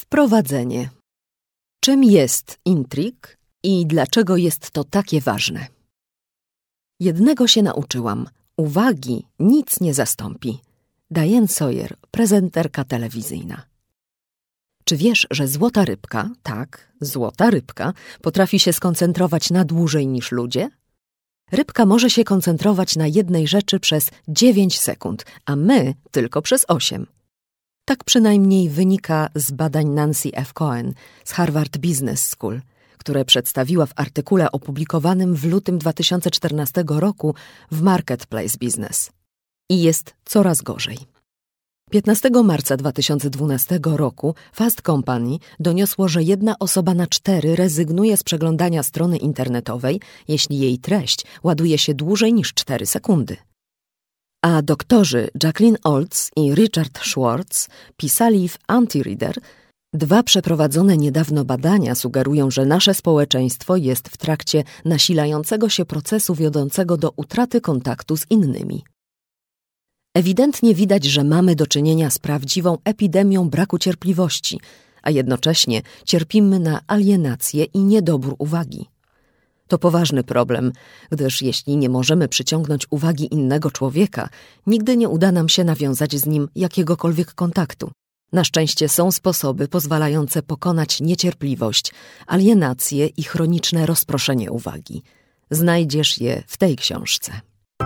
Wprowadzenie. Czym jest intrig i dlaczego jest to takie ważne? Jednego się nauczyłam. Uwagi nic nie zastąpi. Diane Sawyer, prezenterka telewizyjna. Czy wiesz, że złota rybka, tak, złota rybka, potrafi się skoncentrować na dłużej niż ludzie? Rybka może się koncentrować na jednej rzeczy przez 9 sekund, a my tylko przez 8. Tak przynajmniej wynika z badań Nancy F. Cohen z Harvard Business School, które przedstawiła w artykule opublikowanym w lutym 2014 roku w Marketplace Business. I jest coraz gorzej. 15 marca 2012 roku Fast Company doniosło, że 1 osoba na 4 rezygnuje z przeglądania strony internetowej, jeśli jej treść ładuje się dłużej niż 4 sekundy. A doktorzy Jacqueline Olds i Richard Schwartz pisali w Anti-Reader: 2 przeprowadzone niedawno badania sugerują, że nasze społeczeństwo jest w trakcie nasilającego się procesu wiodącego do utraty kontaktu z innymi. Ewidentnie widać, że mamy do czynienia z prawdziwą epidemią braku cierpliwości, a jednocześnie cierpimy na alienację i niedobór uwagi. To poważny problem, gdyż jeśli nie możemy przyciągnąć uwagi innego człowieka, nigdy nie uda nam się nawiązać z nim jakiegokolwiek kontaktu. Na szczęście są sposoby pozwalające pokonać niecierpliwość, alienację i chroniczne rozproszenie uwagi. Znajdziesz je w tej książce.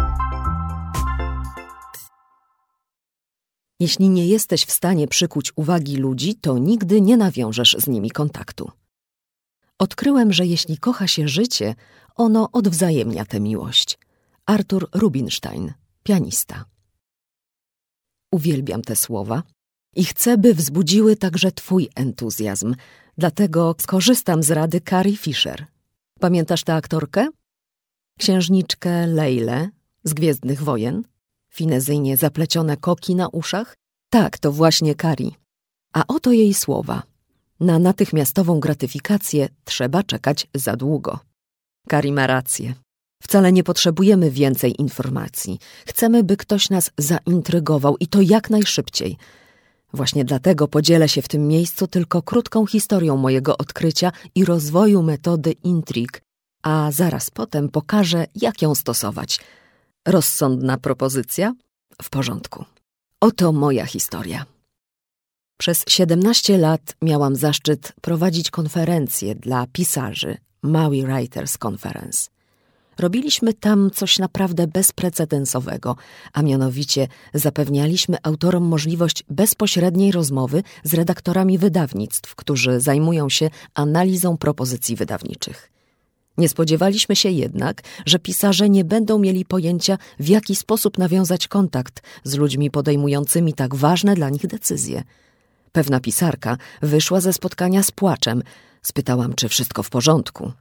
Jeśli nie jesteś w stanie przykuć uwagi ludzi, to nigdy nie nawiążesz z nimi kontaktu. Odkryłem, że jeśli kocha się życie, ono odwzajemnia tę miłość. Arthur Rubinstein, pianista. Uwielbiam te słowa i chcę, by wzbudziły także twój entuzjazm. Dlatego skorzystam z rady Carrie Fisher. Pamiętasz tę aktorkę? Księżniczkę Leilę z Gwiezdnych Wojen? Finezyjnie zaplecione koki na uszach? Tak, to właśnie Carrie. A oto jej słowa. Na natychmiastową gratyfikację trzeba czekać za długo. Carrie ma rację. Wcale nie potrzebujemy więcej informacji. Chcemy, by ktoś nas zaintrygował i to jak najszybciej. Właśnie dlatego podzielę się w tym miejscu tylko krótką historią mojego odkrycia i rozwoju metody intrig, a zaraz potem pokażę, jak ją stosować. Rozsądna propozycja? W porządku. Oto moja historia. Przez 17 lat miałam zaszczyt prowadzić konferencje dla pisarzy, Maui Writers Conference. Robiliśmy tam coś naprawdę bezprecedensowego, a mianowicie zapewnialiśmy autorom możliwość bezpośredniej rozmowy z redaktorami wydawnictw, którzy zajmują się analizą propozycji wydawniczych. Nie spodziewaliśmy się jednak, że pisarze nie będą mieli pojęcia, w jaki sposób nawiązać kontakt z ludźmi podejmującymi tak ważne dla nich decyzje. Pewna pisarka wyszła ze spotkania z płaczem. Spytałam, czy wszystko w porządku.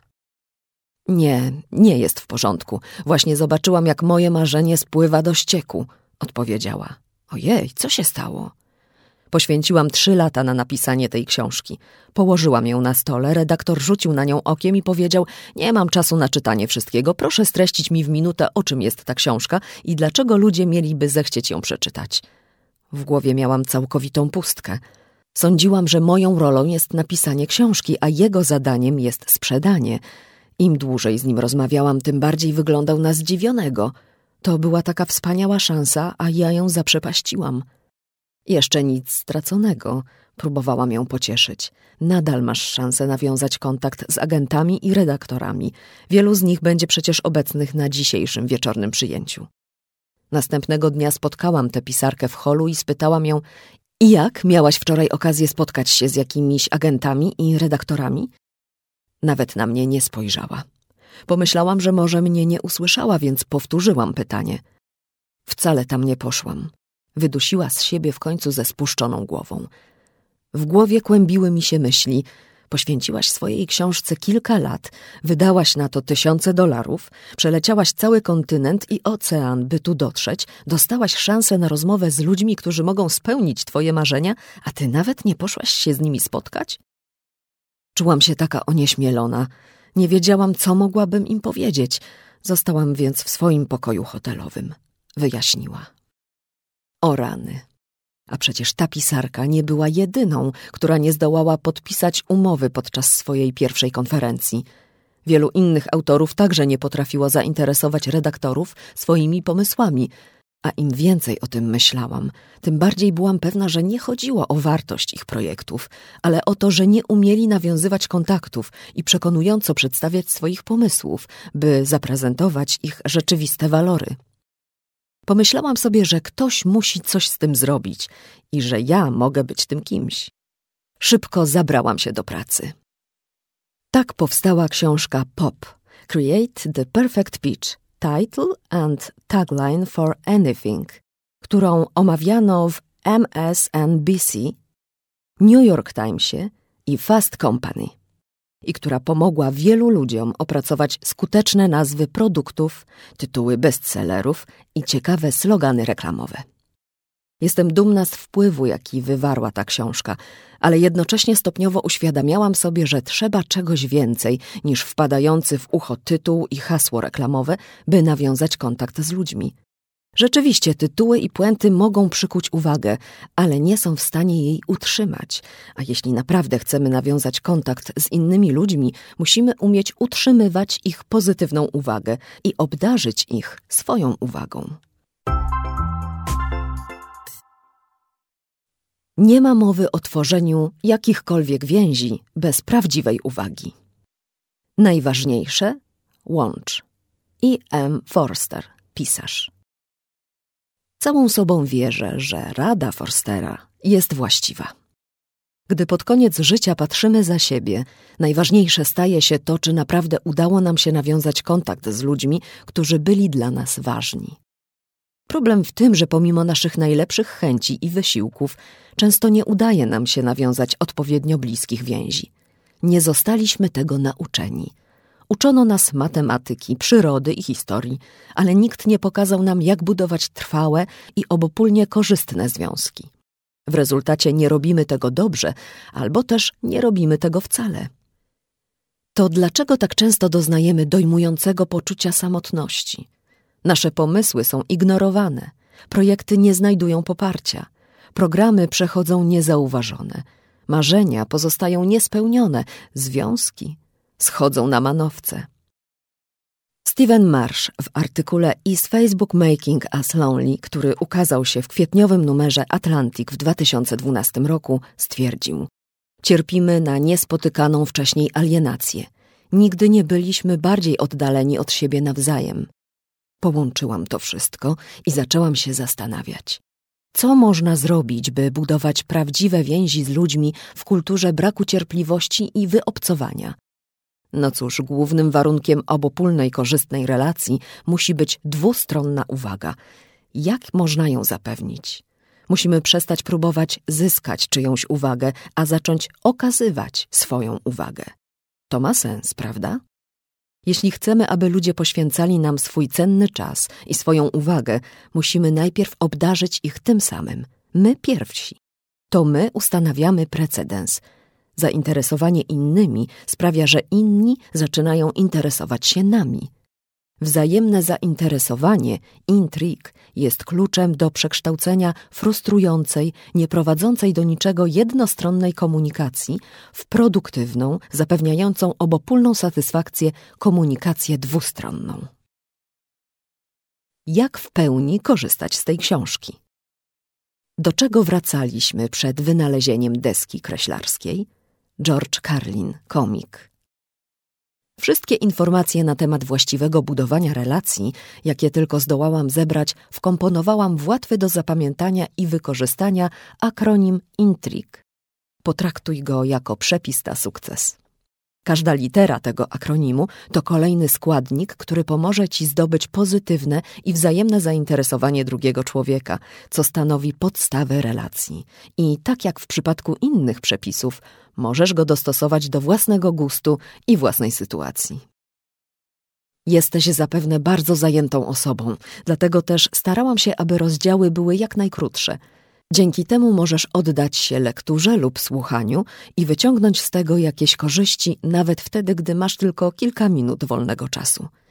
Nie jest w porządku. Właśnie zobaczyłam, jak moje marzenie spływa do ścieku, odpowiedziała. Ojej, co się stało? Poświęciłam 3 lata na napisanie tej książki. Położyłam ją na stole, redaktor rzucił na nią okiem i powiedział: nie mam czasu na czytanie wszystkiego, proszę streścić mi w minutę, o czym jest ta książka i dlaczego ludzie mieliby zechcieć ją przeczytać. W głowie miałam całkowitą pustkę. Sądziłam, że moją rolą jest napisanie książki, a jego zadaniem jest sprzedanie. Im dłużej z nim rozmawiałam, tym bardziej wyglądał na zdziwionego. To była taka wspaniała szansa, a ja ją zaprzepaściłam. Jeszcze nic straconego, próbowałam ją pocieszyć. Nadal masz szansę nawiązać kontakt z agentami i redaktorami. Wielu z nich będzie przecież obecnych na dzisiejszym wieczornym przyjęciu. Następnego dnia spotkałam tę pisarkę w holu i spytałam ją: i jak, miałaś wczoraj okazję spotkać się z jakimiś agentami i redaktorami? Nawet na mnie nie spojrzała. Pomyślałam, że może mnie nie usłyszała, więc powtórzyłam pytanie. Wcale tam nie poszłam. Wydusiła z siebie w końcu ze spuszczoną głową. W głowie kłębiły mi się myśli. Poświęciłaś swojej książce kilka lat, wydałaś na to tysiące dolarów, przeleciałaś cały kontynent i ocean, by tu dotrzeć, dostałaś szansę na rozmowę z ludźmi, którzy mogą spełnić twoje marzenia, a ty nawet nie poszłaś się z nimi spotkać? Czułam się taka onieśmielona. Nie wiedziałam, co mogłabym im powiedzieć. Zostałam więc w swoim pokoju hotelowym. Wyjaśniła. O rany. A przecież ta pisarka nie była jedyną, która nie zdołała podpisać umowy podczas swojej pierwszej konferencji. Wielu innych autorów także nie potrafiło zainteresować redaktorów swoimi pomysłami, a im więcej o tym myślałam, tym bardziej byłam pewna, że nie chodziło o wartość ich projektów, ale o to, że nie umieli nawiązywać kontaktów i przekonująco przedstawiać swoich pomysłów, by zaprezentować ich rzeczywiste walory. Pomyślałam sobie, że ktoś musi coś z tym zrobić i że ja mogę być tym kimś. Szybko zabrałam się do pracy. Tak powstała książka POP – Create the Perfect Pitch, Title and Tagline for Anything, którą omawiano w MSNBC, New York Timesie i Fast Company i która pomogła wielu ludziom opracować skuteczne nazwy produktów, tytuły bestsellerów i ciekawe slogany reklamowe. Jestem dumna z wpływu, jaki wywarła ta książka, ale jednocześnie stopniowo uświadamiałam sobie, że trzeba czegoś więcej niż wpadający w ucho tytuł i hasło reklamowe, by nawiązać kontakt z ludźmi. Rzeczywiście tytuły i puenty mogą przykuć uwagę, ale nie są w stanie jej utrzymać, a jeśli naprawdę chcemy nawiązać kontakt z innymi ludźmi, musimy umieć utrzymywać ich pozytywną uwagę i obdarzyć ich swoją uwagą. Nie ma mowy o tworzeniu jakichkolwiek więzi bez prawdziwej uwagi. Najważniejsze – łącz. E.M. Forster, pisarz. Całą sobą wierzę, że rada Forstera jest właściwa. Gdy pod koniec życia patrzymy za siebie, najważniejsze staje się to, czy naprawdę udało nam się nawiązać kontakt z ludźmi, którzy byli dla nas ważni. Problem w tym, że pomimo naszych najlepszych chęci i wysiłków często nie udaje nam się nawiązać odpowiednio bliskich więzi. Nie zostaliśmy tego nauczeni. Uczono nas matematyki, przyrody i historii, ale nikt nie pokazał nam, jak budować trwałe i obopólnie korzystne związki. W rezultacie nie robimy tego dobrze, albo też nie robimy tego wcale. To dlaczego tak często doznajemy dojmującego poczucia samotności? Nasze pomysły są ignorowane, projekty nie znajdują poparcia, programy przechodzą niezauważone, marzenia pozostają niespełnione, związki schodzą na manowce. Stephen Marsh w artykule Is Facebook Making Us Lonely, który ukazał się w kwietniowym numerze Atlantic w 2012 roku, stwierdził: cierpimy na niespotykaną wcześniej alienację. Nigdy nie byliśmy bardziej oddaleni od siebie nawzajem. Połączyłam to wszystko i zaczęłam się zastanawiać. Co można zrobić, by budować prawdziwe więzi z ludźmi w kulturze braku cierpliwości i wyobcowania? No cóż, głównym warunkiem obopólnej, korzystnej relacji musi być dwustronna uwaga. Jak można ją zapewnić? Musimy przestać próbować zyskać czyjąś uwagę, a zacząć okazywać swoją uwagę. To ma sens, prawda? Jeśli chcemy, aby ludzie poświęcali nam swój cenny czas i swoją uwagę, musimy najpierw obdarzyć ich tym samym. My pierwsi. To my ustanawiamy precedens. Zainteresowanie innymi sprawia, że inni zaczynają interesować się nami. Wzajemne zainteresowanie, intrig, jest kluczem do przekształcenia frustrującej, nieprowadzącej do niczego jednostronnej komunikacji w produktywną, zapewniającą obopólną satysfakcję komunikację dwustronną. Jak w pełni korzystać z tej książki? Do czego wracaliśmy przed wynalezieniem deski kreślarskiej? George Carlin, komik. Wszystkie informacje na temat właściwego budowania relacji, jakie tylko zdołałam zebrać, wkomponowałam w łatwy do zapamiętania i wykorzystania akronim INTRIG. Potraktuj go jako przepis na sukces. Każda litera tego akronimu to kolejny składnik, który pomoże Ci zdobyć pozytywne i wzajemne zainteresowanie drugiego człowieka, co stanowi podstawę relacji. I tak jak w przypadku innych przepisów, możesz go dostosować do własnego gustu i własnej sytuacji. Jesteś zapewne bardzo zajętą osobą, dlatego też starałam się, aby rozdziały były jak najkrótsze. Dzięki temu możesz oddać się lekturze lub słuchaniu i wyciągnąć z tego jakieś korzyści, nawet wtedy, gdy masz tylko kilka minut wolnego czasu.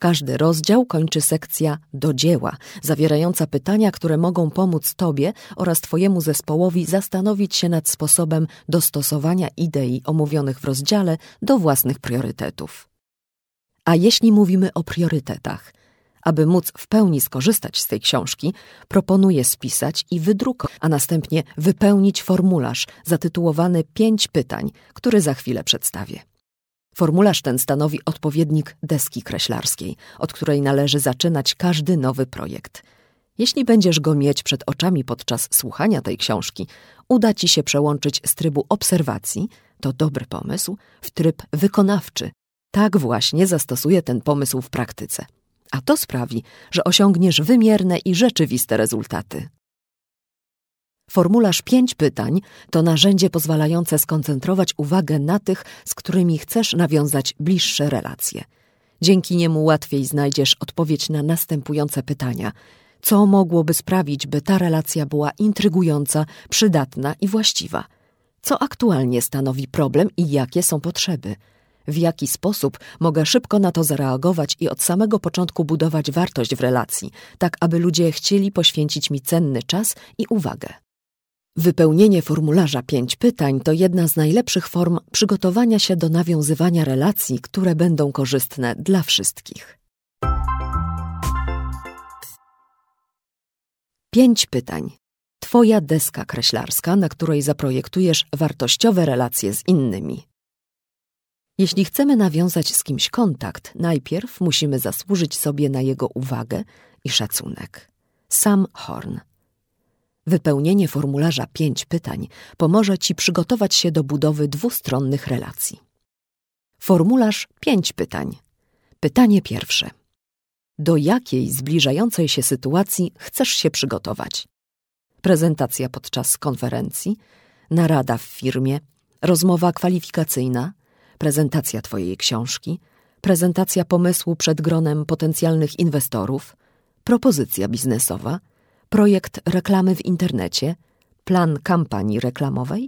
Każdy rozdział kończy sekcja do dzieła, zawierająca pytania, które mogą pomóc Tobie oraz Twojemu zespołowi zastanowić się nad sposobem dostosowania idei omówionych w rozdziale do własnych priorytetów. A jeśli mówimy o priorytetach, aby móc w pełni skorzystać z tej książki, proponuję spisać i wydrukować, a następnie wypełnić formularz zatytułowany 5 pytań, który za chwilę przedstawię. Formularz ten stanowi odpowiednik deski kreślarskiej, od której należy zaczynać każdy nowy projekt. Jeśli będziesz go mieć przed oczami podczas słuchania tej książki, uda Ci się przełączyć z trybu obserwacji, to dobry pomysł, w tryb wykonawczy. Tak właśnie zastosuję ten pomysł w praktyce. A to sprawi, że osiągniesz wymierne i rzeczywiste rezultaty. Formularz 5 pytań to narzędzie pozwalające skoncentrować uwagę na tych, z którymi chcesz nawiązać bliższe relacje. Dzięki niemu łatwiej znajdziesz odpowiedź na następujące pytania. Co mogłoby sprawić, by ta relacja była intrygująca, przydatna i właściwa? Co aktualnie stanowi problem i jakie są potrzeby? W jaki sposób mogę szybko na to zareagować i od samego początku budować wartość w relacji, tak aby ludzie chcieli poświęcić mi cenny czas i uwagę? Wypełnienie formularza 5 pytań to jedna z najlepszych form przygotowania się do nawiązywania relacji, które będą korzystne dla wszystkich. 5 pytań. Twoja deska kreślarska, na której zaprojektujesz wartościowe relacje z innymi. Jeśli chcemy nawiązać z kimś kontakt, najpierw musimy zasłużyć sobie na jego uwagę i szacunek. Sam Horn. Wypełnienie formularza 5 pytań pomoże Ci przygotować się do budowy dwustronnych relacji. Formularz 5 pytań. Pytanie pierwsze. Do jakiej zbliżającej się sytuacji chcesz się przygotować? Prezentacja podczas konferencji, narada w firmie, rozmowa kwalifikacyjna, prezentacja Twojej książki, prezentacja pomysłu przed gronem potencjalnych inwestorów, propozycja biznesowa, projekt reklamy w internecie, plan kampanii reklamowej?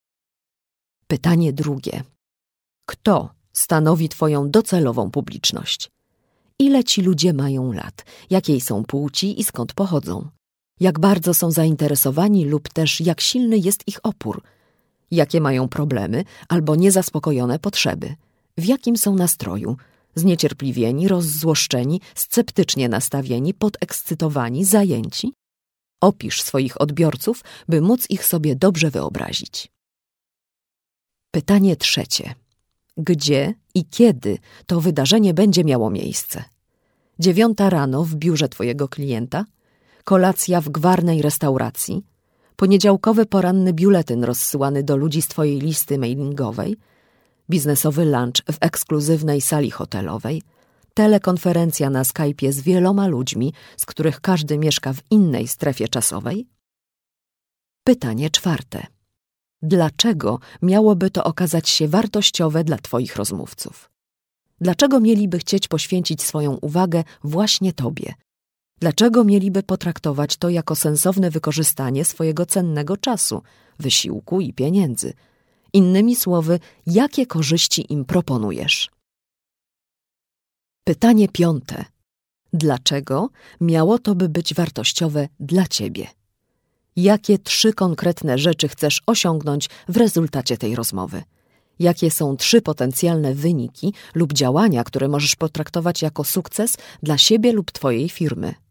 Pytanie drugie. Kto stanowi Twoją docelową publiczność? Ile ci ludzie mają lat? Jakiej są płci i skąd pochodzą? Jak bardzo są zainteresowani lub też jak silny jest ich opór? Jakie mają problemy albo niezaspokojone potrzeby? W jakim są nastroju? Zniecierpliwieni, rozzłoszczeni, sceptycznie nastawieni, podekscytowani, zajęci? Opisz swoich odbiorców, by móc ich sobie dobrze wyobrazić. Pytanie trzecie. Gdzie i kiedy to wydarzenie będzie miało miejsce? 9 rano w biurze Twojego klienta? Kolacja w gwarnej restauracji? Poniedziałkowy poranny biuletyn rozsyłany do ludzi z Twojej listy mailingowej? Biznesowy lunch w ekskluzywnej sali hotelowej? Telekonferencja na Skype'ie z wieloma ludźmi, z których każdy mieszka w innej strefie czasowej? Pytanie czwarte. Dlaczego miałoby to okazać się wartościowe dla Twoich rozmówców? Dlaczego mieliby chcieć poświęcić swoją uwagę właśnie Tobie? Dlaczego mieliby potraktować to jako sensowne wykorzystanie swojego cennego czasu, wysiłku i pieniędzy? Innymi słowy, jakie korzyści im proponujesz? Pytanie 5. Dlaczego miało to by być wartościowe dla Ciebie? Jakie 3 konkretne rzeczy chcesz osiągnąć w rezultacie tej rozmowy? Jakie są 3 potencjalne wyniki lub działania, które możesz potraktować jako sukces dla siebie lub Twojej firmy?